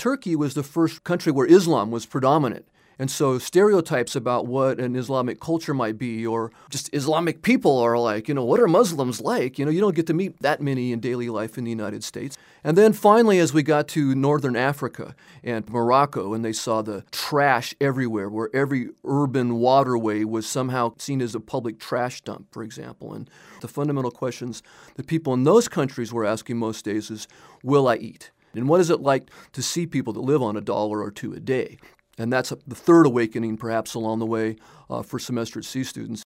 Turkey was the first country where Islam was predominant. And so stereotypes about what an Islamic culture might be, or just Islamic people are like, what are Muslims like? You don't get to meet that many in daily life in the United States. And then finally, as we got to northern Africa and Morocco, and they saw the trash everywhere, where every urban waterway was somehow seen as a public trash dump, for example. And the fundamental questions that people in those countries were asking most days is, will I eat? And what is it like to see people that live on $1 or $2 a day? And that's the third awakening, perhaps, along the way for semester at sea students.